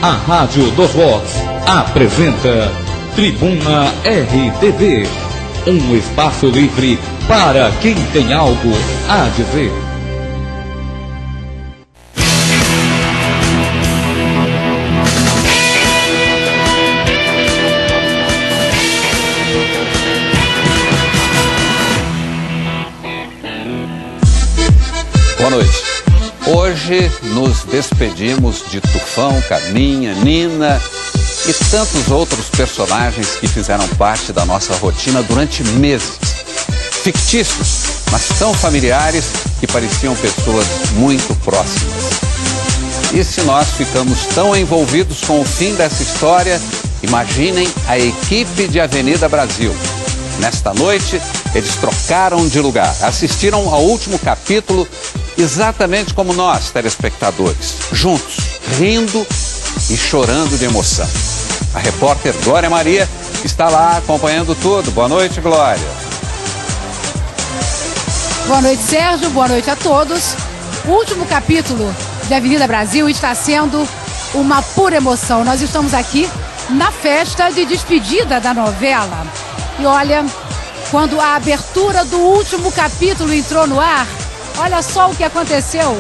A Rádio dos Vox apresenta Tribuna RTV, um espaço livre para quem tem algo a dizer. Boa noite. Hoje nos despedimos de Tufão, Carminha, Nina e tantos outros personagens que fizeram parte da nossa rotina durante meses. Fictícios, mas tão familiares que pareciam pessoas muito próximas. E se nós ficamos tão envolvidos com o fim dessa história, imaginem a equipe de Avenida Brasil. Nesta noite, eles trocaram de lugar, assistiram ao último capítulo exatamente como nós, telespectadores, juntos, rindo e chorando de emoção. A repórter Glória Maria está lá acompanhando tudo. Boa noite, Glória. Boa noite, Sérgio. Boa noite a todos. O último capítulo de Avenida Brasil está sendo uma pura emoção. Nós estamos aqui na festa de despedida da novela. E olha, quando a abertura do último capítulo entrou no ar, olha só o que aconteceu.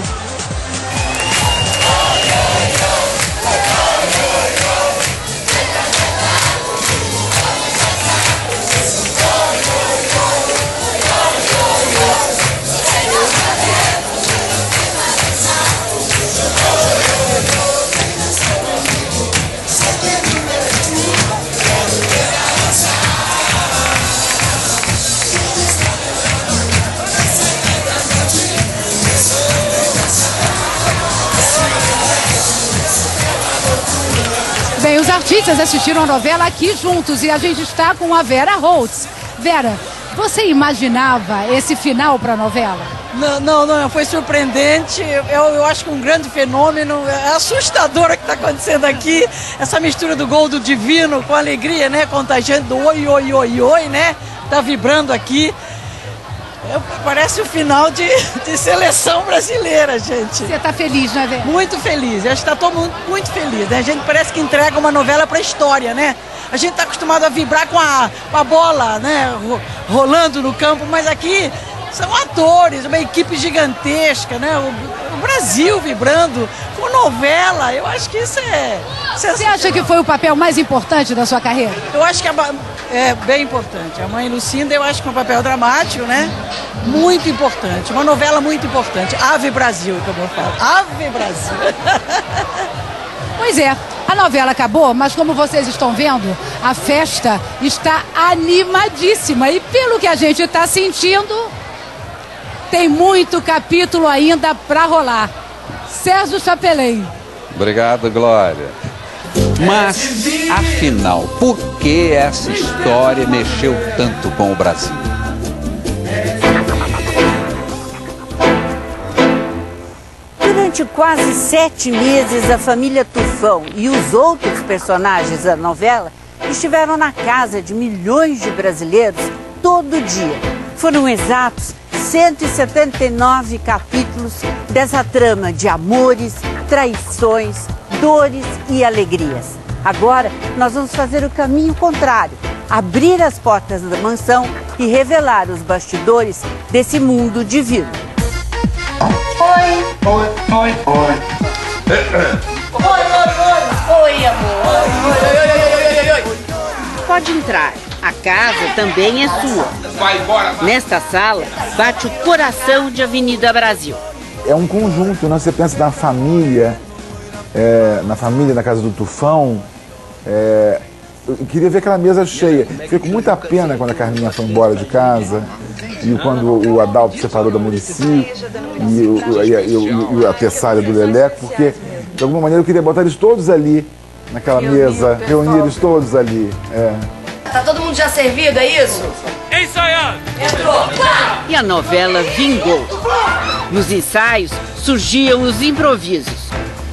Bem, os artistas assistiram a novela aqui juntos e a gente está com a Vera Holtz. Vera, você imaginava esse final para a novela? Não, foi surpreendente. Eu acho que um grande fenômeno. É assustador o que está acontecendo aqui. Essa mistura do gol do divino com a alegria, né? Contagiante do oi, oi, oi, oi, né? Tá vibrando aqui. Parece o final de seleção brasileira, gente. Você tá feliz, né, Vera? Muito feliz. Acho que tá todo mundo muito feliz, né? A gente parece que entrega uma novela pra história, né? A gente tá acostumado a vibrar com a bola, né? Rolando no campo, mas aqui são atores, uma equipe gigantesca, né? O Brasil vibrando com novela. Eu acho que isso é... Você acha que foi o papel mais importante da sua carreira? Eu acho que é bem importante. A Mãe Lucinda, eu acho que é um papel dramático, né? Muito importante. Uma novela muito importante. Ave Brasil, como eu falo. Ave Brasil. Pois é, a novela acabou, mas como vocês estão vendo, a festa está animadíssima. E pelo que a gente está sentindo, tem muito capítulo ainda para rolar. Sérgio Chapelin. Obrigado, Glória. Mas, afinal, por que essa história mexeu tanto com o Brasil? Durante quase 7 meses, a família Tufão e os outros personagens da novela estiveram na casa de milhões de brasileiros todo dia. Foram exatos 179 capítulos dessa trama de amores, traições, dores e alegrias. Agora, nós vamos fazer o caminho contrário, abrir as portas da mansão e revelar os bastidores desse mundo divino. Oi, oi, oi, oi. Oi, amor. Oi. Pode entrar. A casa também é sua. Vai embora. Nesta sala, bate o coração de Avenida Brasil. É um conjunto, né? Você pensa na família, na casa do Tufão. Eu queria ver aquela mesa cheia. Fiquei com muita pena quando a Carminha foi embora de casa e quando o Adalto separou da Muricy e a Tessália do Leleco, porque de alguma maneira eu queria botar eles todos ali naquela mesa, reunir eles todos ali. Tá todo mundo já servido, é isso? Ensaiando! Entrou! E a novela vingou. Nos ensaios surgiam os improvisos.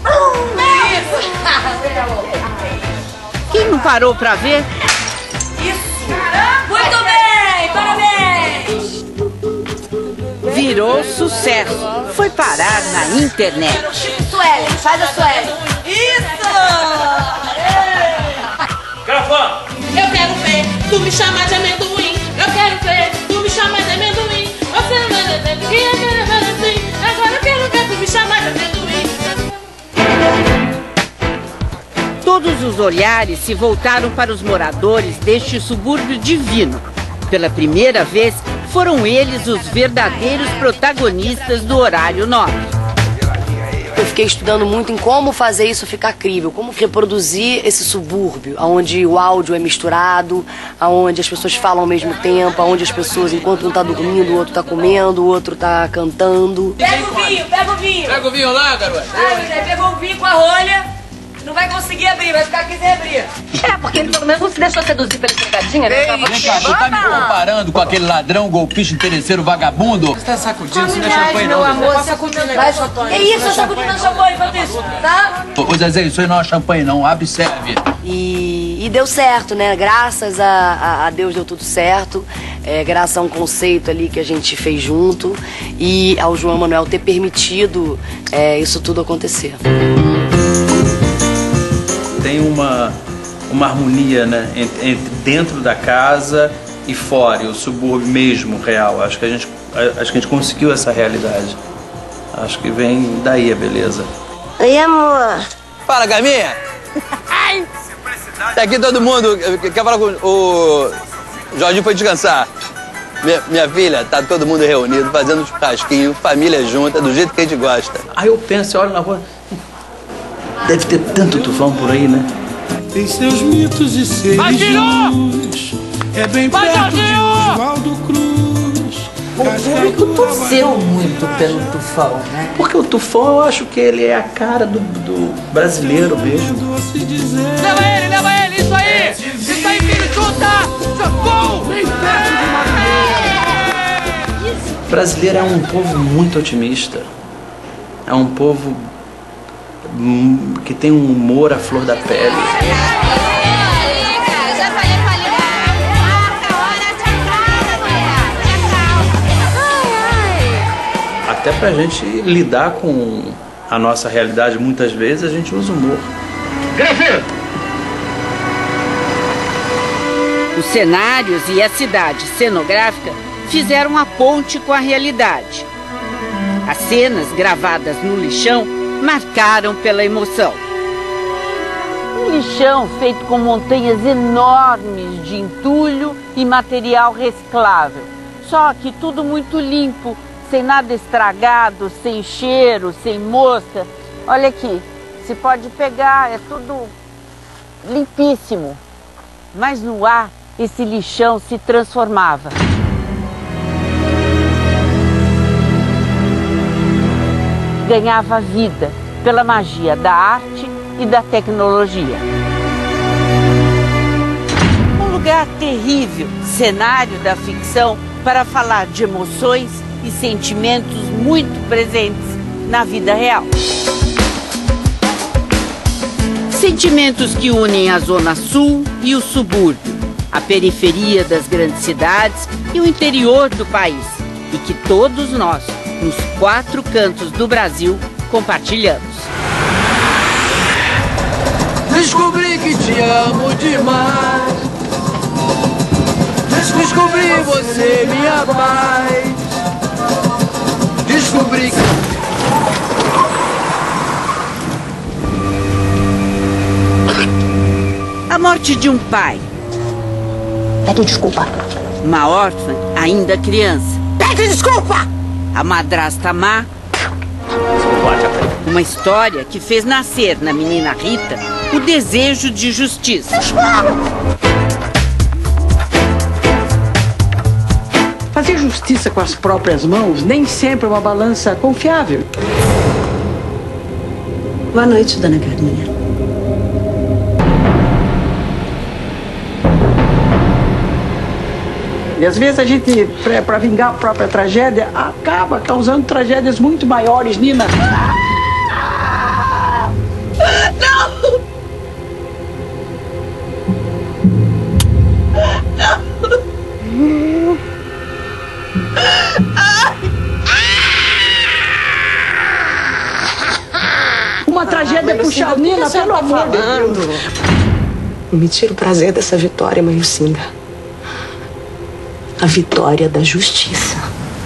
Quem não parou pra ver? Isso! Muito bem! Parabéns! Virou sucesso. Foi parar na internet. Sueli, faz a Sueli. Isso! Gravando! Eu quero ver tu me chamar de amendoim. Eu quero ver tu me chamar de amendoim. Você não é assim. Agora eu quero ver tu me chamar de amendoim. Todos os olhares se voltaram para os moradores deste subúrbio divino. Pela primeira vez, foram eles os verdadeiros protagonistas do horário nobre. Eu fiquei estudando muito em como fazer isso ficar crível, como reproduzir esse subúrbio, onde o áudio é misturado, onde as pessoas falam ao mesmo tempo, onde as pessoas, enquanto um está dormindo, o outro está comendo, o outro está cantando. Pega o vinho, pega o vinho! Pega o vinho lá, garoto! Ai, José, pegou o vinho com a rolha. Não vai conseguir abrir, vai ficar aqui sem abrir. É, porque ele pelo menos não se deixou seduzir pela pegadinha, né? Vem cá, tu tá me comparando com aquele ladrão, golpista, interesseiro, vagabundo? Você tá sacudindo, isso não é champanhe não. Meu amor, é isso, eu sacudindo champanhe, enquanto isso, tá? Ô Zezé, isso aí não é champanhe não, abre e serve. E deu certo, né? Graças a Deus deu tudo certo. Graças a um conceito ali que a gente fez junto e ao João Manuel ter permitido isso tudo acontecer. Tem uma harmonia, né, entre dentro da casa e fora, e o subúrbio mesmo real. Acho que a gente conseguiu essa realidade. Acho que vem daí a beleza. Oi, amor. Fala, Carminha. Ai. Tá aqui todo mundo. Quer falar com o Jorginho? Foi descansar. Minha filha, tá todo mundo reunido, fazendo um churrasquinho, família junta, do jeito que a gente gosta. Aí eu penso, olho na rua, deve ter tanto tufão por aí, né? Tem seus mitos e seres de luz. É bem perto de Oswaldo Cruz. O público torceu muito pelo tufão, né? Porque o tufão, eu acho que ele é a cara do brasileiro mesmo. Leva ele, isso aí! Isso aí, filho, chuta! Socorro! Vem perto de uma O brasileiro é um povo muito otimista. É um povo que tem um humor à flor da pele. Até pra gente lidar com a nossa realidade, muitas vezes a gente usa humor. Os cenários e a cidade cenográfica fizeram a ponte com a realidade. As cenas gravadas no lixão marcaram pela emoção. Um lixão feito com montanhas enormes de entulho e material reciclável. Só que tudo muito limpo, sem nada estragado, sem cheiro, sem mosca. Olha aqui, se pode pegar, é tudo limpíssimo. Mas no ar, esse lixão se transformava. Ganhava vida pela magia da arte e da tecnologia. Um lugar terrível, cenário da ficção para falar de emoções e sentimentos muito presentes na vida real. Sentimentos que unem a Zona Sul e o subúrbio, a periferia das grandes cidades e o interior do país, e que todos nós, nos 4 cantos do Brasil, compartilhamos. Descobri que te amo demais. Descobri você, minha paz. Descobri que... A morte de um pai. Pede desculpa. Uma órfã, ainda criança. Pede desculpa! A madrasta má. Uma história que fez nascer na menina Rita o desejo de justiça. Fazer justiça com as próprias mãos nem sempre é uma balança confiável. Boa noite, dona Carminha. E às vezes a gente, para vingar a própria tragédia, acaba causando tragédias muito maiores, Nina. Não! Uma uma tragédia pro Charles. Nina, pelo amor de Deus. Me tira o prazer dessa vitória, mãe Lucinda. A vitória da justiça.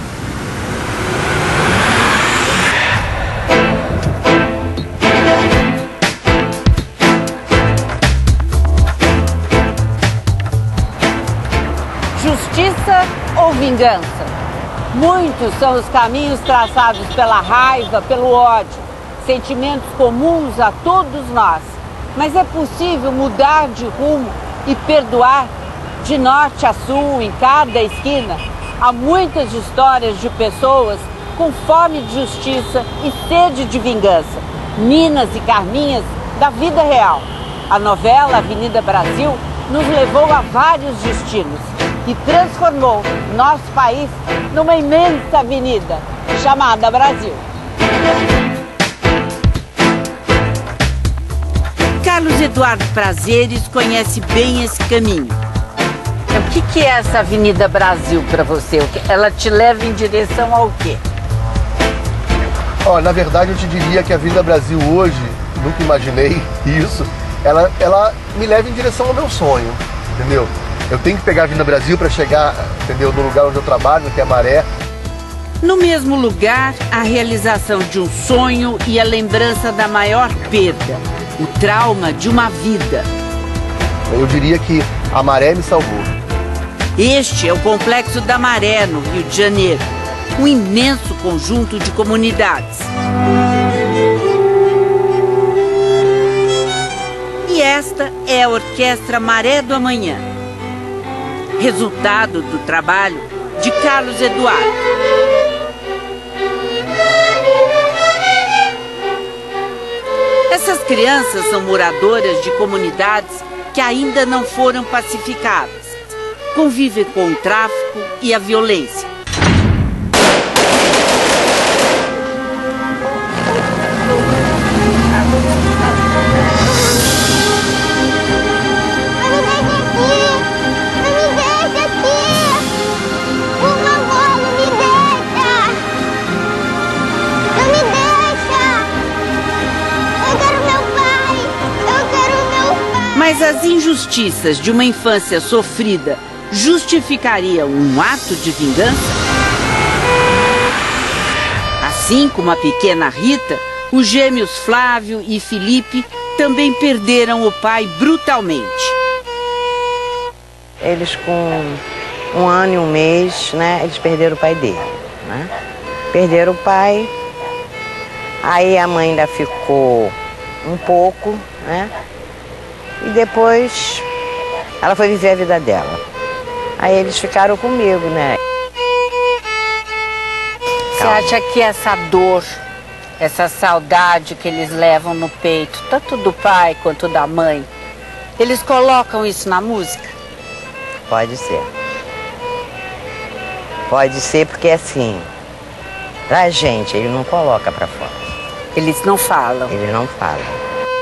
Justiça ou vingança? Muitos são os caminhos traçados pela raiva, pelo ódio, sentimentos comuns a todos nós. Mas é possível mudar de rumo e perdoar? De norte a sul, em cada esquina, há muitas histórias de pessoas com fome de justiça e sede de vingança. Ninas e Carminhas da vida real. A novela Avenida Brasil nos levou a vários destinos e transformou nosso país numa imensa avenida chamada Brasil. Carlos Eduardo Prazeres conhece bem esse caminho. O que é essa Avenida Brasil para você? Ela te leva em direção ao quê? Na verdade, eu te diria que a Avenida Brasil hoje, nunca imaginei isso, ela me leva em direção ao meu sonho, entendeu? Eu tenho que pegar a Avenida Brasil para chegar, entendeu, no lugar onde eu trabalho, que é Maré. No mesmo lugar, a realização de um sonho e a lembrança da maior perda, o trauma de uma vida. Eu diria que a Maré me salvou. Este é o Complexo da Maré, no Rio de Janeiro, um imenso conjunto de comunidades. E esta é a Orquestra Maré do Amanhã, resultado do trabalho de Carlos Eduardo. Essas crianças são moradoras de comunidades que ainda não foram pacificadas. Convivem com o tráfico e a violência. Mas as injustiças de uma infância sofrida justificariam um ato de vingança? Assim como a pequena Rita, os gêmeos Flávio e Felipe também perderam o pai brutalmente. Eles com 1 ano e 1 mês, né, eles perderam o pai dele, né? Perderam o pai, aí a mãe ainda ficou um pouco, né? E depois ela foi viver a vida dela. Aí eles ficaram comigo, né? Você acha que essa dor, essa saudade que eles levam no peito, tanto do pai quanto da mãe, eles colocam isso na música? Pode ser. Pode ser porque assim, pra gente, ele não coloca pra fora. Eles não falam? Eles não falam.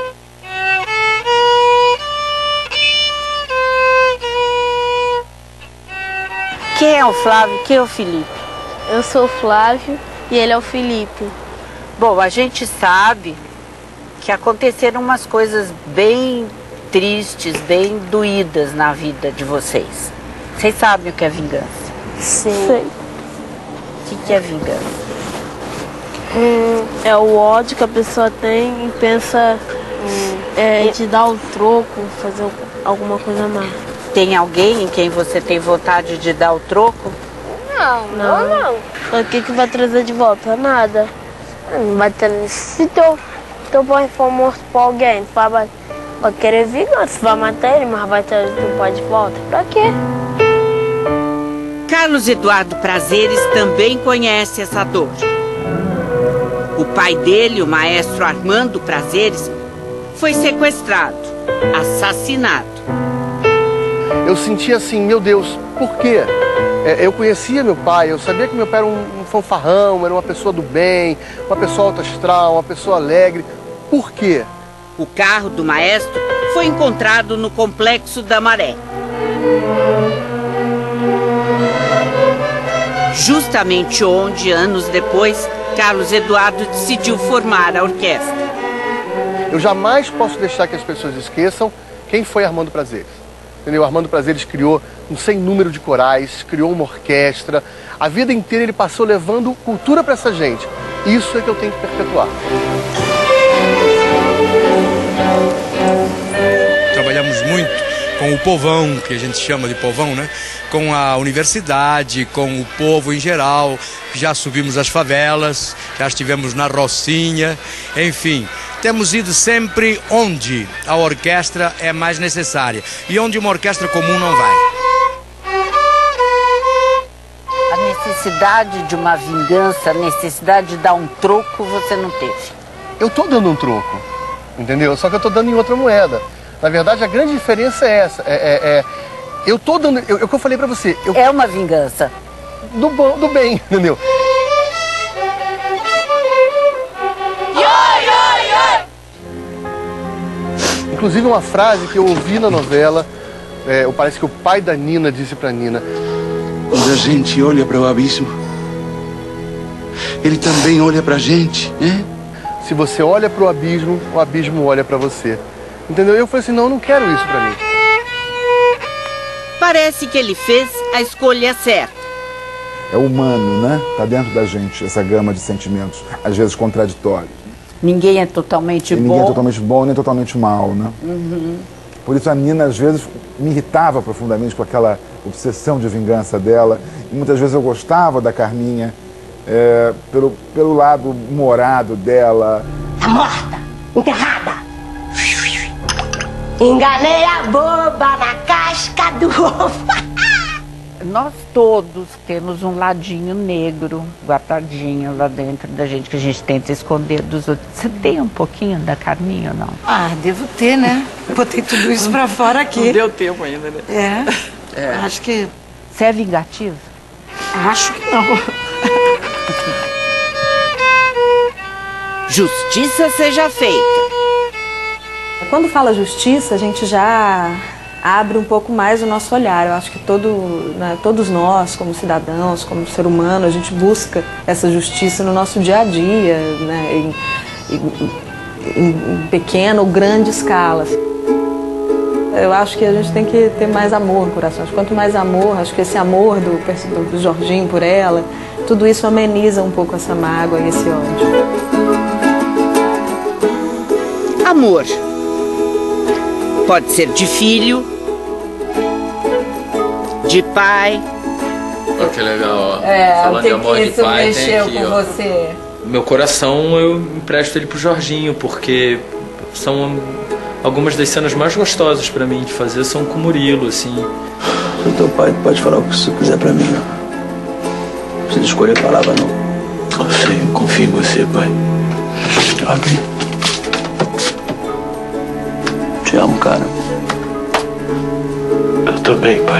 Quem é o Flávio e quem é o Felipe? Eu sou o Flávio e ele é o Felipe. Bom, a gente sabe que aconteceram umas coisas bem tristes, bem doídas na vida de vocês. Vocês sabem o que é vingança? Sim. Sei. O que é vingança? É o ódio que a pessoa tem e pensa de dar o troco, fazer alguma coisa má. Tem alguém em quem você tem vontade de dar o troco? Não. O que vai trazer de volta? Nada. Não vai ter. Se teu pai for morto por alguém, vai querer vingança, vai matar ele, mas vai ter teu pai de volta. Pra quê? Carlos Eduardo Prazeres também conhece essa dor. O pai dele, o maestro Armando Prazeres, foi sequestrado, assassinado. Eu sentia assim, meu Deus, por quê? Eu conhecia meu pai, eu sabia que meu pai era um fanfarrão, era uma pessoa do bem, uma pessoa alto astral, uma pessoa alegre. Por quê? O carro do maestro foi encontrado no Complexo da Maré. Justamente onde, anos depois, Carlos Eduardo decidiu formar a orquestra. Eu jamais posso deixar que as pessoas esqueçam quem foi Armando Prazeres. Entendeu? Armando Prazeres criou um sem número de corais, criou uma orquestra. A vida inteira ele passou levando cultura para essa gente. Isso é que eu tenho que perpetuar. Trabalhamos muito com o povão, que a gente chama de povão, né? Com a universidade, com o povo em geral. Já subimos as favelas, já estivemos na Rocinha, enfim. Temos ido sempre onde a orquestra é mais necessária e onde uma orquestra comum não vai. A necessidade de uma vingança, a necessidade de dar um troco, você não teve? Eu tô dando um troco, entendeu? Só que eu tô dando em outra moeda. Na verdade, a grande diferença é essa. Eu tô dando... O que eu falei pra você... É uma vingança. Do bem, entendeu? Inclusive uma frase que eu ouvi na novela, parece que o pai da Nina disse pra Nina: quando a gente olha para o abismo, ele também olha pra gente, né? Se você olha pro abismo, o abismo olha pra você. Entendeu? Eu falei assim, não, eu não quero isso pra mim. Parece que ele fez a escolha certa. É humano, né? Tá dentro da gente essa gama de sentimentos, às vezes contraditórios. Ninguém é totalmente bom. Ninguém é totalmente bom nem totalmente mal, né? Uhum. Por isso a Nina, às vezes, me irritava profundamente com aquela obsessão de vingança dela. E muitas vezes eu gostava da Carminha pelo lado humorado dela. Tá morta, enterrada. Enganei a boba na casca do ovo. Nós todos temos um ladinho negro guardadinho lá dentro da gente, que a gente tenta esconder dos outros. Você tem um pouquinho da Carminha ou não? Ah, devo ter, né? Botei tudo isso pra fora aqui. Não deu tempo ainda, né? Acho que... Você é vingativo? Acho que não. Justiça seja feita. Quando fala justiça, a gente já abre um pouco mais o nosso olhar. Eu acho que todos nós, como cidadãos, como ser humano, a gente busca essa justiça no nosso dia a dia, né, em pequena ou grande escala. Eu acho que a gente tem que ter mais amor no coração. Quanto mais amor, acho que esse amor do Jorginho por ela, tudo isso ameniza um pouco essa mágoa e esse ódio. Amor. Pode ser de filho, de pai. Olha que legal, ó. Falando de amor de pai, tem aqui, ó. Você. Meu coração eu empresto ele pro Jorginho, porque são algumas das cenas mais gostosas pra mim de fazer, são com o Murilo, assim. O teu pai pode falar o que você quiser pra mim, não. Não precisa escolher palavra, não. Eu sei, eu confio em você, pai. Abre. Te amo, cara. Eu também, pai.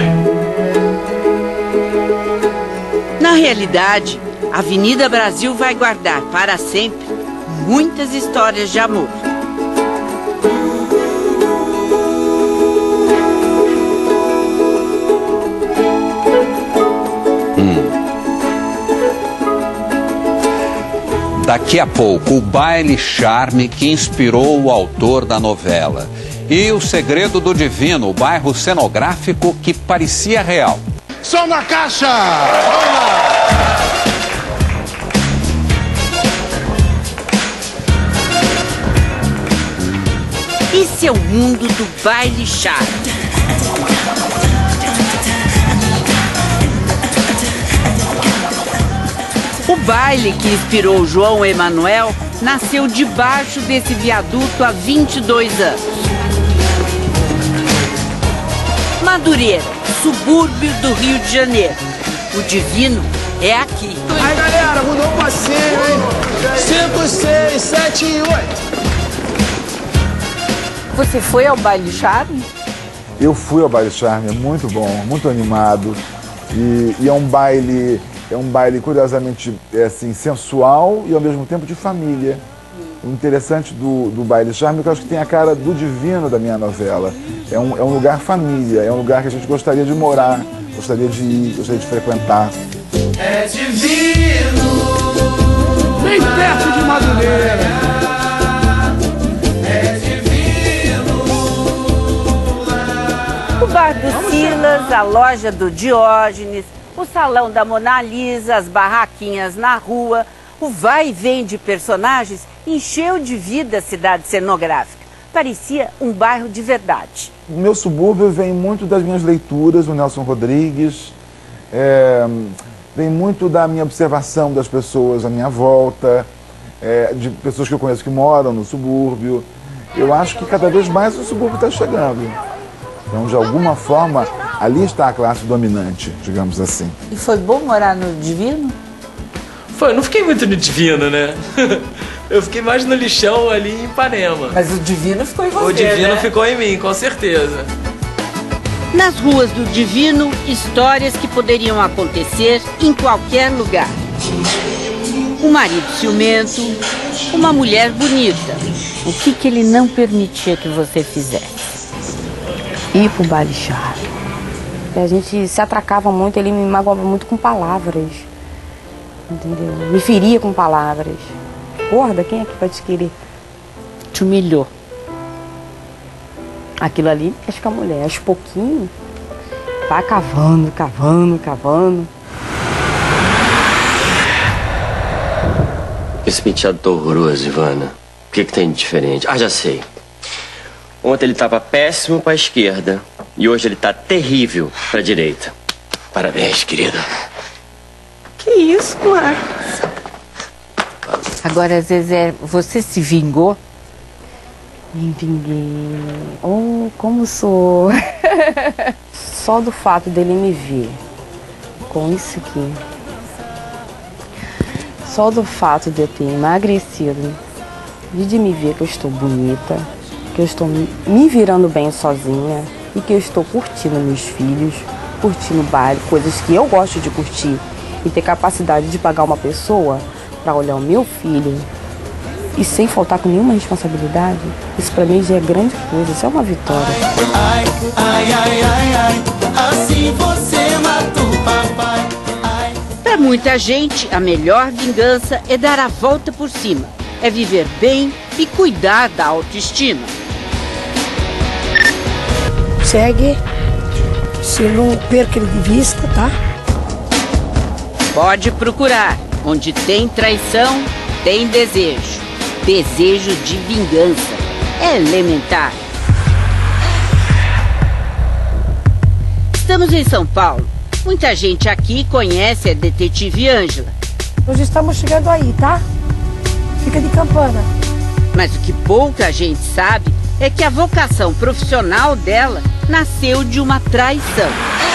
Na realidade, a Avenida Brasil vai guardar para sempre muitas histórias de amor. Daqui a pouco, o baile charme que inspirou o autor da novela. E o segredo do divino, o bairro cenográfico que parecia real. Som na caixa! Esse é o mundo do baile charme. O baile que inspirou João Emanuel nasceu debaixo desse viaduto há 22 anos. Madureira, subúrbio do Rio de Janeiro. O divino é aqui. Aí, galera, mudou o passeio, hein? 5, 6, 7 e 8. Você foi ao baile charme? Eu fui ao baile charme, é muito bom, muito animado. E é um baile curiosamente assim, sensual e ao mesmo tempo de família. O interessante do baile charme é que eu acho que tem a cara do divino da minha novela. É um lugar família, é um lugar que a gente gostaria de morar, gostaria de ir, gostaria de frequentar. É divino, bem perto de Madureira. É Temos a loja do Diógenes, o salão da Mona Lisa, as barraquinhas na rua. O vai e vem de personagens encheu de vida a cidade cenográfica. Parecia um bairro de verdade. O meu subúrbio vem muito das minhas leituras, o Nelson Rodrigues, vem muito da minha observação das pessoas à minha volta, de pessoas que eu conheço que moram no subúrbio. Eu acho que cada vez mais o subúrbio está chegando. Então, de alguma forma, ali está a classe dominante, digamos assim. E foi bom morar no Divino? Foi, eu não fiquei muito no Divino, né? Eu fiquei mais no lixão ali em Ipanema. Mas o Divino ficou em você, O Divino né? ficou em mim, com certeza. Nas ruas do Divino, histórias que poderiam acontecer em qualquer lugar. Um marido ciumento, uma mulher bonita. O que ele não permitia que você fizesse? Ir pro baile charme. A gente se atracava muito, ele me magoava muito com palavras. Entendeu? Me feria com palavras. Gorda, quem é que vai te querer? Te humilhou. Aquilo ali, acho que a mulher, aos pouquinhos, vai cavando, cavando, cavando. Esse penteado tá horroroso, Ivana. O que tem de diferente? Ah, já sei. Ontem ele tava péssimo pra esquerda e hoje ele tá terrível pra direita. Parabéns, querida. Que isso, Marcos? Agora, Zezé, você se vingou? Me vinguei. Oh, como sou. Só do fato dele me ver com isso aqui. Só do fato de eu ter emagrecido, de me ver que eu estou bonita, que eu estou me virando bem sozinha e que eu estou curtindo meus filhos, curtindo baile, coisas que eu gosto de curtir e ter capacidade de pagar uma pessoa para olhar o meu filho e sem faltar com nenhuma responsabilidade, isso para mim já é grande coisa, isso é uma vitória. Ai, ai, ai, ai, ai, assim você mata o papai. Para muita gente, a melhor vingança é dar a volta por cima, é viver bem e cuidar da autoestima. Segue, se não perca ele de vista, tá? Pode procurar, onde tem traição, tem desejo. Desejo de vingança. É elementar. Estamos em São Paulo. Muita gente aqui conhece a detetive Ângela. Nós estamos chegando aí, tá? Fica de campana. Mas o que pouca gente sabe é que a vocação profissional dela nasceu de uma traição.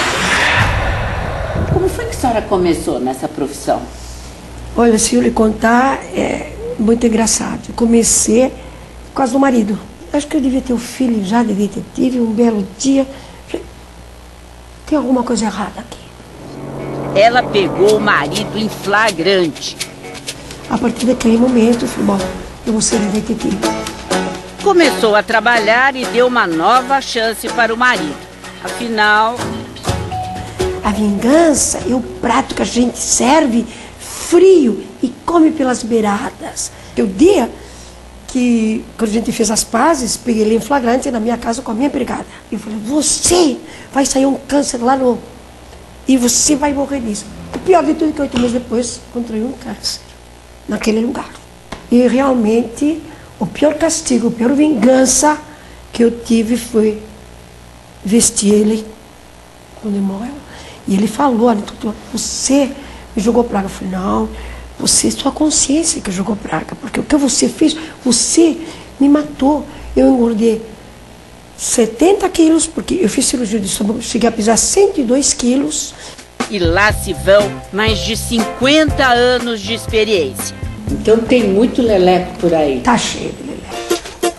Como foi que a senhora começou nessa profissão? Olha, se eu lhe contar, é muito engraçado. Eu comecei por causa do marido. Acho que eu devia ter um filho, já devia ter tido um belo dia. Tem alguma coisa errada aqui. Ela pegou o marido em flagrante. A partir daquele momento, eu falei, bom, eu vou ser detetive. Começou a trabalhar e deu uma nova chance para o marido. Afinal... A vingança é o prato que a gente serve frio e come pelas beiradas. O dia que, quando a gente fez as pazes, peguei ele em flagrante na minha casa com a minha empregada. Eu falei, você vai sair um câncer lá no... E você vai morrer disso. O pior de tudo é que 8 meses depois, contraí um câncer naquele lugar. E realmente, o pior castigo, a pior vingança que eu tive foi vestir ele quando ele morreu. E ele falou, olha, você me jogou praga. Eu falei, não, você é sua consciência que jogou praga, porque o que você fez, você me matou. Eu engordei 70 quilos, porque eu fiz cirurgia de estômago, cheguei a pesar 102 quilos. E lá se vão mais de 50 anos de experiência. Então tem muito leleco por aí. Tá cheio de leleco.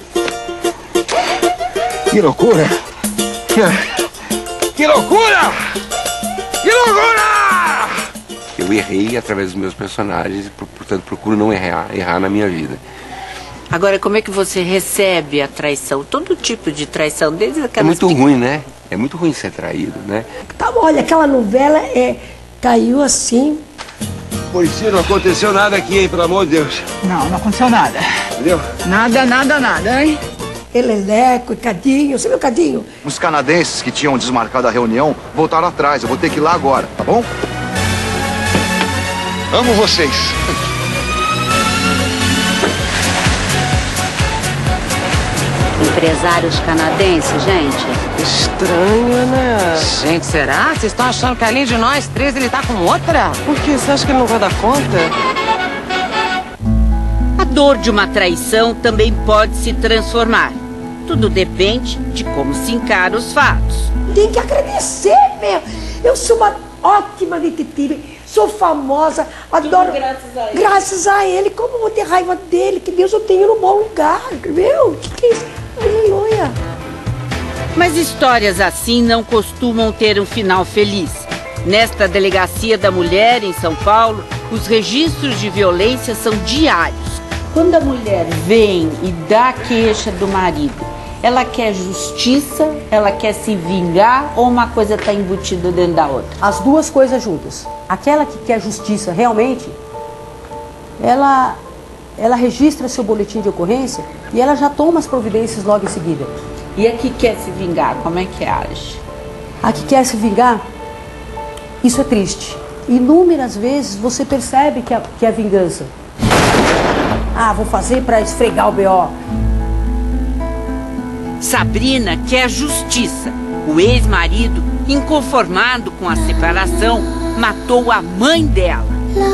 Que loucura! Que loucura! Que loucura! Eu errei através dos meus personagens, portanto procuro não errar na minha vida. Agora, como é que você recebe a traição? Todo tipo de traição, desde aquelas... É muito ruim, né? É muito ruim ser traído, né? Tá, olha, aquela novela caiu assim. Policia, não aconteceu nada aqui, hein? Pelo amor de Deus. Não, não aconteceu nada. Entendeu? Nada, nada, nada, hein? Eleleco e Cadinho. Você viu Cadinho? Os canadenses que tinham desmarcado a reunião voltaram atrás. Eu vou ter que ir lá agora, tá bom? Amo vocês. Empresários canadenses, gente. Estranho, né? Gente, será? Vocês estão achando que além de nós três ele tá com outra? Por quê? Você acha que ele não vai dar conta? A dor de uma traição também pode se transformar. Tudo depende de como se encara os fatos. Tem que agradecer, meu. Eu sou uma ótima detetive, sou famosa, adoro. Graças a ele. Como eu vou ter raiva dele? Que Deus eu tenho no bom lugar, entendeu? Que é isso? Aleluia. Mas histórias assim não costumam ter um final feliz. Nesta delegacia da mulher em São Paulo, os registros de violência são diários. Quando a mulher vem e dá a queixa do marido, ela quer justiça, ela quer se vingar ou uma coisa está embutida dentro da outra? As duas coisas juntas. Aquela que quer justiça realmente, ela registra seu boletim de ocorrência e ela já toma as providências logo em seguida. E a que quer se vingar, como é que age? A que quer se vingar, isso é triste. Inúmeras vezes você percebe que é vingança. Ah, vou fazer para esfregar o B.O. Sabrina quer justiça. O ex-marido, inconformado com a separação, matou a mãe dela.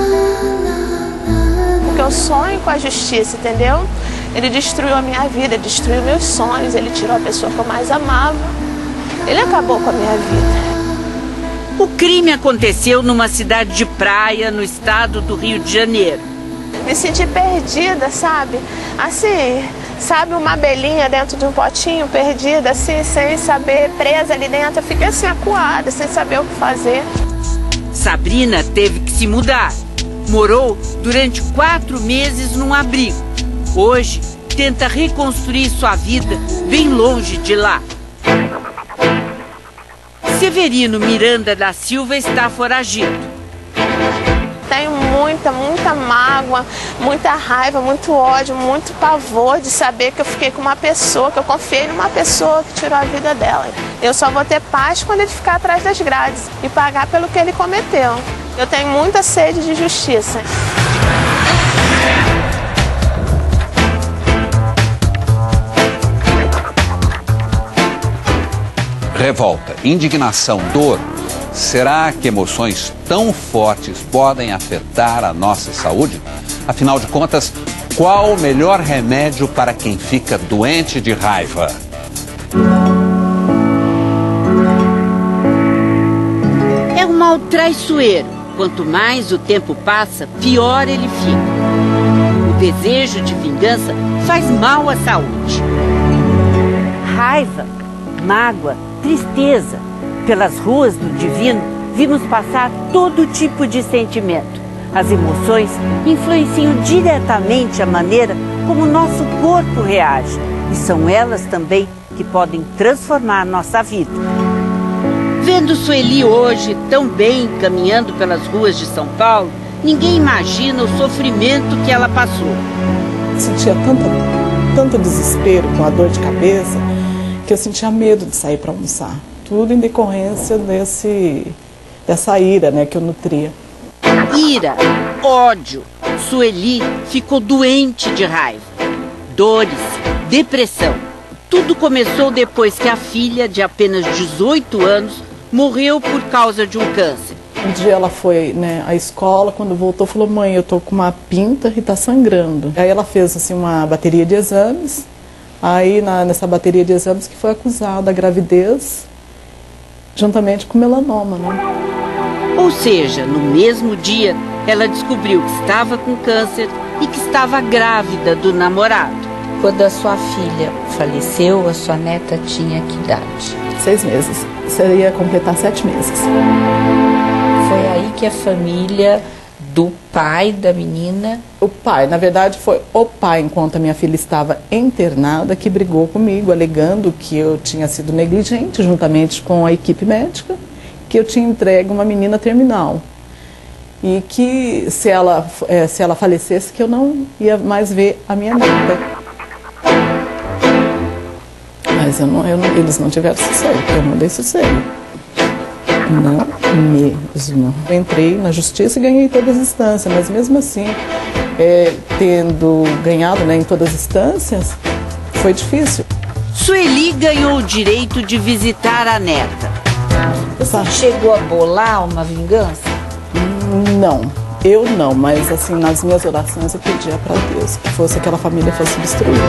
Porque eu sonho com a justiça, entendeu? Ele destruiu a minha vida, destruiu meus sonhos, ele tirou a pessoa que eu mais amava. Ele acabou com a minha vida. O crime aconteceu numa cidade de praia, no estado do Rio de Janeiro. Me senti perdida, sabe? Assim, sabe, uma abelhinha dentro de um potinho, perdida, assim, sem saber, presa ali dentro. Eu fiquei assim, acuada, sem saber o que fazer. Sabrina teve que se mudar. Morou durante 4 meses num abrigo. Hoje, tenta reconstruir sua vida bem longe de lá. Severino Miranda da Silva está foragido. Tenho muita mágoa, muita raiva, muito ódio, muito pavor de saber que eu fiquei com uma pessoa, que eu confiei numa pessoa que tirou a vida dela. Eu só vou ter paz quando ele ficar atrás das grades e pagar pelo que ele cometeu. Eu tenho muita sede de justiça. Revolta, indignação, dor. Será que emoções tão fortes podem afetar a nossa saúde? Afinal de contas, qual o melhor remédio para quem fica doente de raiva? É um mal traiçoeiro. Quanto mais o tempo passa, pior ele fica. O desejo de vingança faz mal à saúde. Raiva, mágoa, tristeza. Pelas ruas do Divino, vimos passar todo tipo de sentimento. As emoções influenciam diretamente a maneira como o nosso corpo reage. E são elas também que podem transformar nossa vida. Vendo Sueli hoje tão bem caminhando pelas ruas de São Paulo, ninguém imagina o sofrimento que ela passou. Sentia tanto desespero com a dor de cabeça que eu sentia medo de sair para almoçar. Tudo em decorrência dessa ira, né, que eu nutria. Ira, ódio. Sueli ficou doente de raiva. Dores, depressão. Tudo começou depois que a filha, de apenas 18 anos, morreu por causa de um câncer. Um dia ela foi, né, à escola, quando voltou falou: mãe, eu tô com uma pinta e tá sangrando. Aí ela fez assim uma bateria de exames. Aí nessa bateria de exames que foi acusada a gravidez juntamente com melanoma, né? Ou seja, no mesmo dia, ela descobriu que estava com câncer e que estava grávida do namorado. Quando a sua filha faleceu, a sua neta tinha que idade? 6 meses. Seria completar 7 meses. Foi aí que a família do pai da menina... O pai, na verdade, foi o pai, enquanto a minha filha estava internada, que brigou comigo, alegando que eu tinha sido negligente, juntamente com a equipe médica, que eu tinha entregue uma menina terminal. E que se ela falecesse, que eu não ia mais ver a minha neta. Mas eles não tiveram sossego, eu não dei sossego. Não mesmo. Eu entrei na justiça e ganhei todas as instâncias, mas mesmo assim, tendo ganhado, né, em todas as instâncias, foi difícil. Sueli ganhou o direito de visitar a neta. Você chegou a bolar uma vingança? Não, eu não, mas assim, nas minhas orações eu pedia para Deus que fosse aquela família fosse destruída.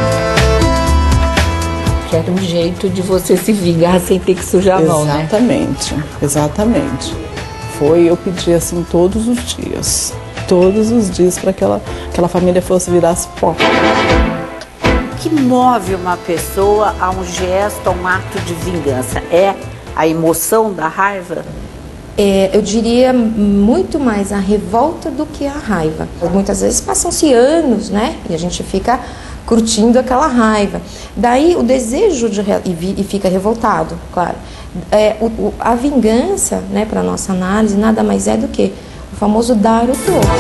Que era um jeito de você se vingar sem ter que sujar a mão, né? Exatamente, exatamente. Eu pedi assim todos os dias para que aquela família fosse virasse pó. O que move uma pessoa a um gesto, a um ato de vingança? É a emoção da raiva? Eu diria muito mais a revolta do que a raiva. Muitas vezes passam-se anos, né? E a gente fica curtindo aquela raiva. Daí o desejo e fica revoltado, claro. A vingança, né, para nossa análise, nada mais é do que o famoso dar o troco.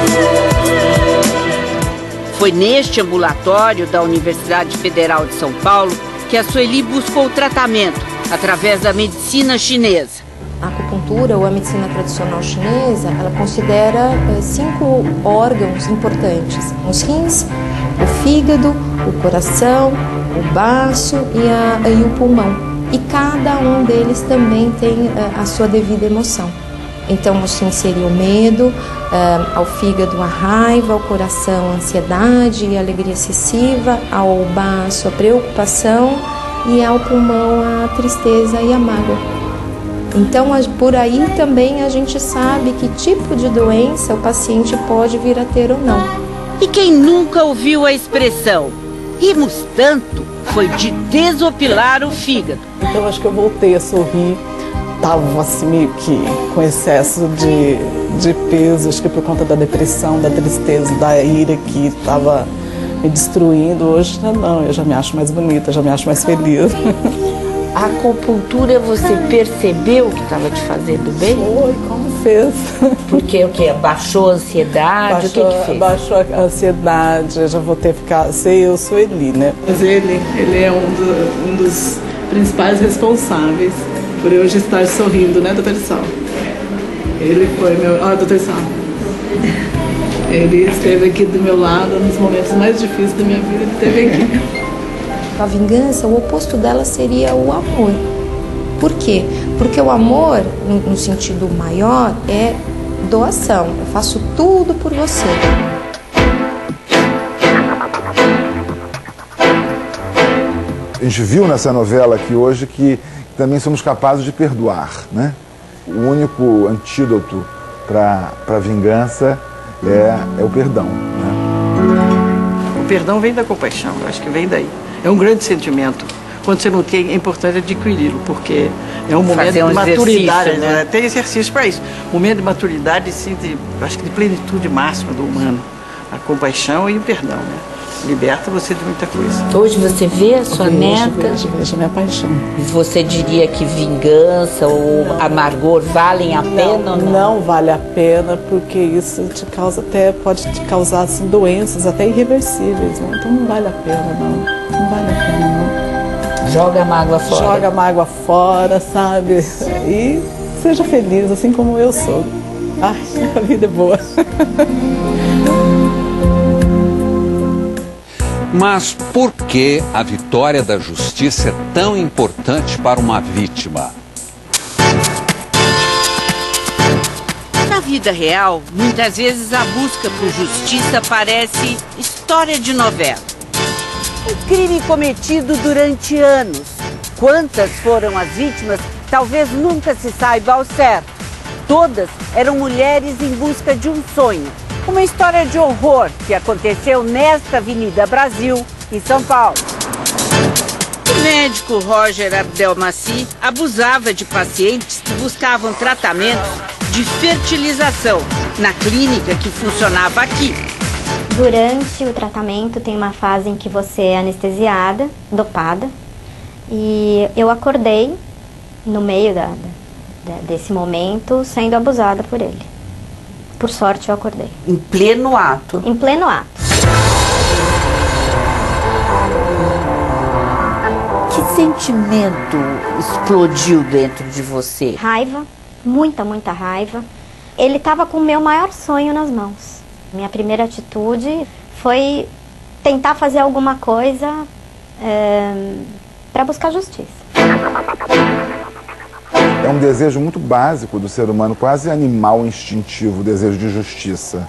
Foi neste ambulatório da Universidade Federal de São Paulo que a Sueli buscou tratamento através da medicina chinesa. A acupuntura ou a medicina tradicional chinesa, ela considera 5 órgãos importantes: os rins, o fígado, o coração, o baço e o pulmão. E cada um deles também tem a sua devida emoção. Então, os rins seria o medo, ao fígado a raiva, ao coração a ansiedade e a alegria excessiva, ao baço a preocupação e ao pulmão a tristeza e a mágoa. Então, por aí também a gente sabe que tipo de doença o paciente pode vir a ter ou não. E quem nunca ouviu a expressão "rimos tanto" foi de desopilar o fígado. Então, acho que eu voltei a sorrir. Estava assim meio que com excesso de peso, acho que por conta da depressão, da tristeza, da ira que estava me destruindo. Hoje não, eu já me acho mais bonita, já me acho mais feliz. A acupuntura, você percebeu que estava te fazendo bem? Foi, como fez? Porque o quê? Baixou a ansiedade? O que fez? Baixou a ansiedade, eu já vou ter que ficar... Eu sou Eli, né? Mas ele é um dos principais responsáveis por eu hoje estar sorrindo, né, doutor Sal? Ele foi meu... doutor Sal. Ele esteve aqui do meu lado nos momentos mais difíceis da minha vida, ele esteve aqui. A vingança, o oposto dela seria o amor. Por quê? Porque o amor, no sentido maior, é doação. Eu faço tudo por você. A gente viu nessa novela aqui hoje que também somos capazes de perdoar, né? O único antídoto para a vingança é o perdão, né? O perdão vem da compaixão, eu acho que vem daí. É um grande sentimento. Quando você não tem, é importante adquiri-lo, porque é um momento de maturidade, né? Tem exercício para isso. Momento de maturidade, sim, acho que de plenitude máxima do humano. A compaixão e o perdão, né? Liberta você de muita coisa. Hoje você vê a sua neta? Vejo a minha paixão. Você diria que vingança ou amargor valem a pena ou não? Não vale a pena, porque isso pode te causar assim, doenças até irreversíveis, né? Então não vale a pena, não. Não vale a pena, não. Joga a mágoa fora. Joga a mágoa fora, sabe? E seja feliz, assim como eu sou. Ai, a vida é boa. Mas por que a vitória da justiça é tão importante para uma vítima? Na vida real, muitas vezes a busca por justiça parece história de novela. Um crime cometido durante anos. Quantas foram as vítimas, talvez nunca se saiba ao certo. Todas eram mulheres em busca de um sonho. Uma história de horror que aconteceu nesta Avenida Brasil, em São Paulo. O médico Roger Abdelmaci abusava de pacientes que buscavam tratamentos de fertilização na clínica que funcionava aqui. Durante o tratamento tem uma fase em que você é anestesiada, dopada, e eu acordei no meio desse momento sendo abusada por ele. Por sorte, eu acordei. Em pleno ato? Em pleno ato. Que sentimento explodiu dentro de você? Raiva, muita raiva. Ele estava com o meu maior sonho nas mãos. Minha primeira atitude foi tentar fazer alguma coisa para buscar justiça. É um desejo muito básico do ser humano, quase animal instintivo, o desejo de justiça.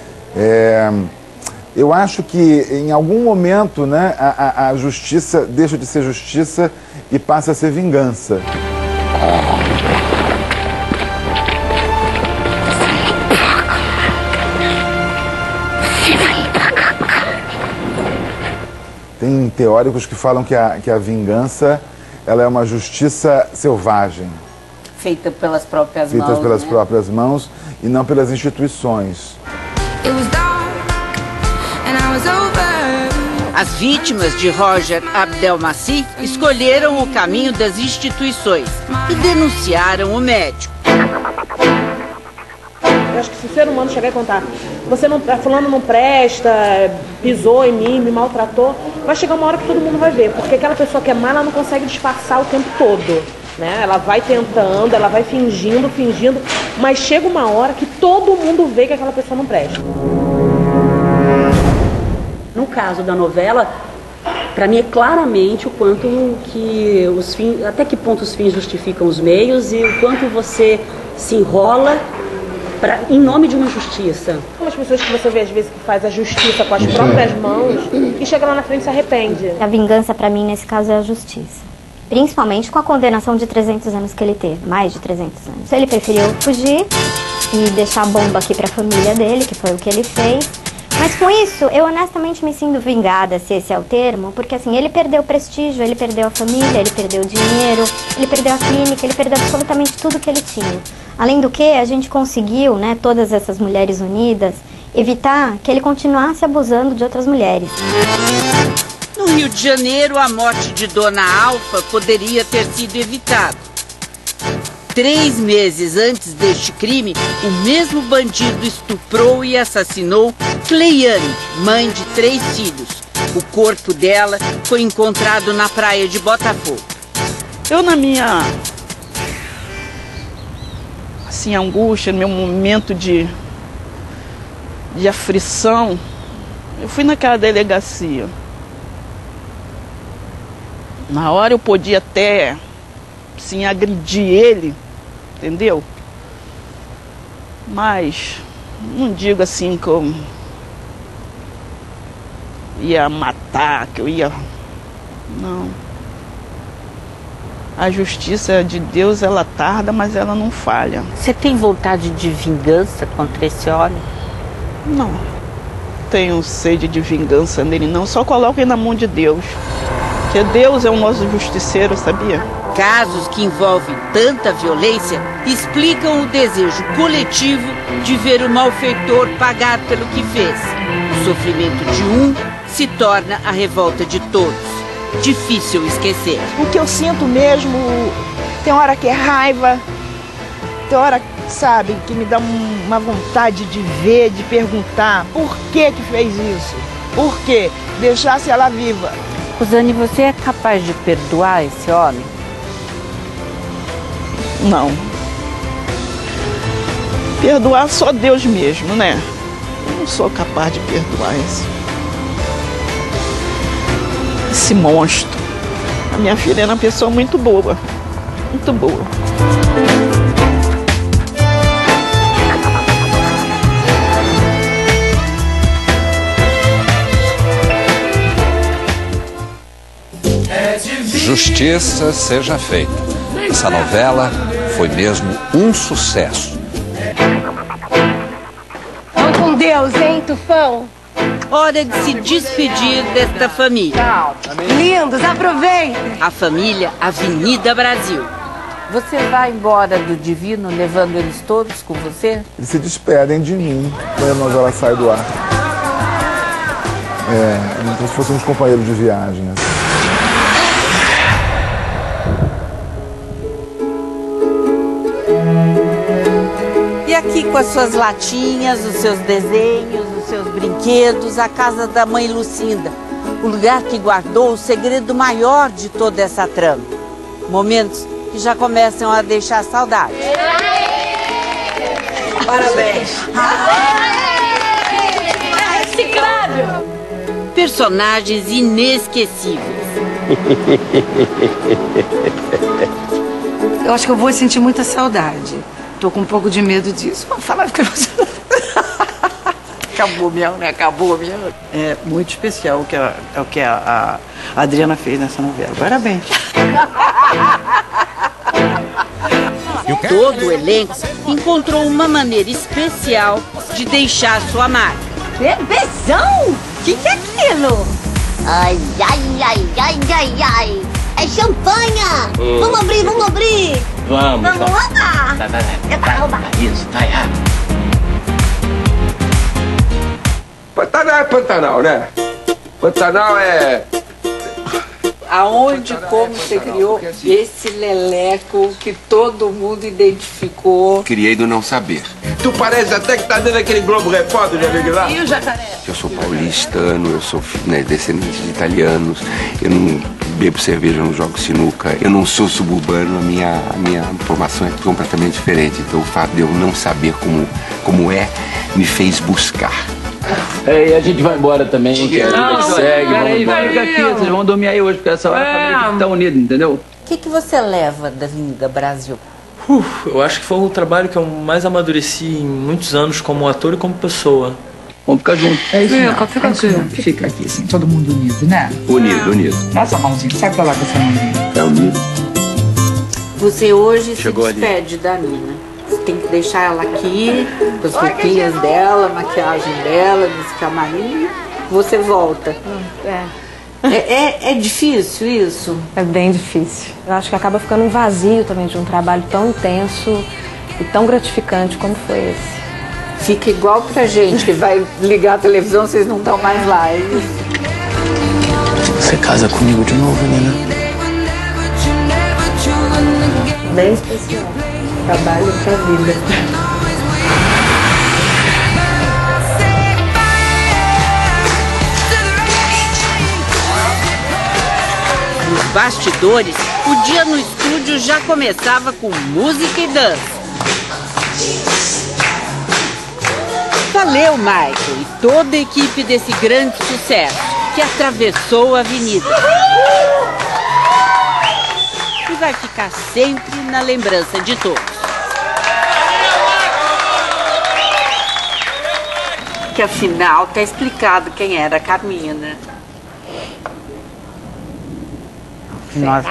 Eu acho que em algum momento, né, a justiça deixa de ser justiça e passa a ser vingança. Tem teóricos que falam que a vingança ela é uma justiça selvagem. Feita pelas próprias mãos. Feita pelas né? próprias mãos e não pelas instituições. As vítimas de Roger Abdelmaci escolheram o caminho das instituições e denunciaram o médico. Eu acho que se o ser humano chegar e contar, fulano não presta, pisou em mim, me maltratou, vai chegar uma hora que todo mundo vai ver, porque aquela pessoa que é má, ela não consegue disfarçar o tempo todo. Né? Ela vai tentando, ela vai fingindo, mas chega uma hora que todo mundo vê que aquela pessoa não presta. No caso da novela, para mim é claramente o quanto que os fins, até que ponto os fins justificam os meios e o quanto você se enrola em nome de uma justiça. Umas pessoas que você vê às vezes que faz a justiça com as próprias mãos e chega lá na frente e se arrepende. A vingança para mim nesse caso é a justiça. Principalmente com a condenação de 300 anos que ele teve, mais de 300 anos. Ele preferiu fugir e deixar a bomba aqui para a família dele, que foi o que ele fez. Mas com isso, eu honestamente me sinto vingada, se esse é o termo, porque assim, ele perdeu o prestígio, ele perdeu a família, ele perdeu o dinheiro, ele perdeu a clínica, ele perdeu absolutamente tudo que ele tinha. Além do que, a gente conseguiu, né, todas essas mulheres unidas, evitar que ele continuasse abusando de outras mulheres. No Rio de Janeiro, a morte de Dona Alfa poderia ter sido evitada. 3 meses antes deste crime, o mesmo bandido estuprou e assassinou Cleiane, mãe de 3 filhos. O corpo dela foi encontrado na praia de Botafogo. Eu, na minha angústia, no meu momento de aflição, eu fui naquela delegacia. Na hora eu podia até, sim, agredir ele, entendeu? Mas não digo assim que eu ia matar, que eu ia... Não. A justiça de Deus, ela tarda, mas ela não falha. Você tem vontade de vingança contra esse homem? Não. Tenho sede de vingança nele, não. Só coloco ele na mão de Deus. Porque Deus é o nosso justiceiro, sabia? Casos que envolvem tanta violência explicam o desejo coletivo de ver o malfeitor pagar pelo que fez. O sofrimento de um se torna a revolta de todos. Difícil esquecer. O que eu sinto mesmo, tem hora que é raiva, tem hora, sabe, que me dá uma vontade de ver, de perguntar por que fez isso? Por quê? Deixasse ela viva. Rosane, você é capaz de perdoar esse homem? Não. Perdoar só Deus mesmo, né? Eu não sou capaz de perdoar esse monstro. A minha filha era uma pessoa muito boa. Muito boa. Justiça seja feita. Essa novela foi mesmo um sucesso. Vamos com Deus, hein, Tufão? Hora de se despedir desta família. Lindos, aproveitem! A família Avenida Brasil. Você vai embora do Divino levando eles todos com você? Eles se despedem de mim quando a novela sai do ar. Como se fôssemos companheiros de viagem. Assim. E aqui com as suas latinhas, os seus desenhos, os seus brinquedos, a casa da mãe Lucinda. o lugar que guardou o segredo maior de toda essa trama. Momentos que já começam a deixar saudade. Parabéns! Personagens inesquecíveis. Eu acho que eu vou sentir muita saudade. Tô com um pouco de medo disso. Vamos falar que você... Acabou mesmo, né? Acabou mesmo. É muito especial o que a Adriana fez nessa novela. Parabéns. Todo o elenco encontrou uma maneira especial de deixar sua marca. Bebezão? O que é aquilo? Ai, ai, ai, ai, ai, ai. É champanha! Vamos abrir, vamos abrir! Vamos lá! Isso, tá errado. Pantanal é Pantanal, né? Pantanal é... Aonde, como você criou esse leleco que todo mundo identificou? Criei do não saber. Tu parece até que tá dentro daquele Globo Repórter, já viu lá? E o jacaré? Eu sou paulistano, eu sou descendente de italianos, eu não bebo cerveja, não jogo sinuca, eu não sou suburbano, a minha formação é completamente diferente. Então o fato de eu não saber como é, me fez buscar. E a gente vai embora também, que a gente segue. Peraí, vai ficar aqui, vocês vão dormir aí hoje, porque essa hora a família tem que estar unida, entendeu? O que você leva da Avenida Brasil? Eu acho que foi o trabalho que eu mais amadureci em muitos anos como ator e como pessoa. Vamos ficar juntos. É isso, fica aqui. Fica aqui, assim, todo mundo unido, né? Unido. Dá essa mãozinha, sai pra lá com essa mãozinha. É unido. Você hoje Chegou se despede da Nina. Você tem que deixar ela aqui, com as roupinhas dela, a maquiagem dela, nesse camarim. Você volta. É difícil isso? É bem difícil. Eu acho que acaba ficando um vazio também de um trabalho tão intenso e tão gratificante como foi esse. Fica igual pra gente, que vai ligar a televisão, vocês não estão mais lá. É isso? Você casa comigo de novo, Nina? Bem especial. Trabalho pra vida. Nos bastidores, o dia no estúdio já começava com música e dança. Valeu, Michael, e toda a equipe desse grande sucesso que atravessou a avenida. E vai ficar sempre na lembrança de todos. Que afinal tá explicado quem era a Carmina. Nossa.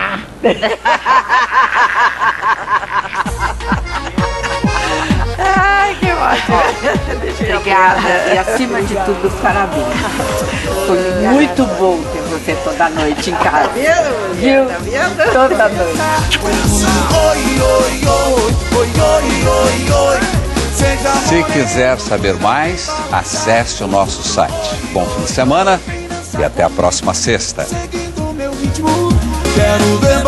Ai, que ótimo. Obrigada. E acima de tudo, parabéns. Foi muito bom ter você toda noite em casa. Viu? Tá vendo? Toda noite. Se quiser saber mais, acesse o nosso site. Bom fim de semana e até a próxima sexta. Quero ver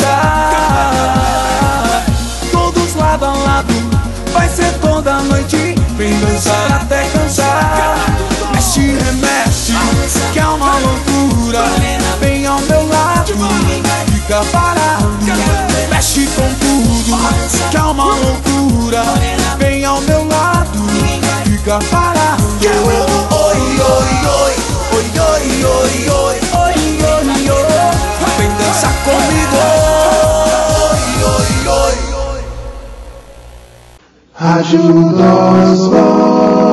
balançar todos lado a lado, vai ser toda noite. Vem dançar até cansar. Mexe, remexe, que é uma loucura. Vem ao meu lado, fica parado. Mexe com tudo, que é uma loucura. Vem ao meu lado, fica parado. Oi, oi, oi, oi, oi, oi, oi, oi, oi, oi. Vem dançar comigo. Oi, oi, oi, oi. Rádio Nós Voz.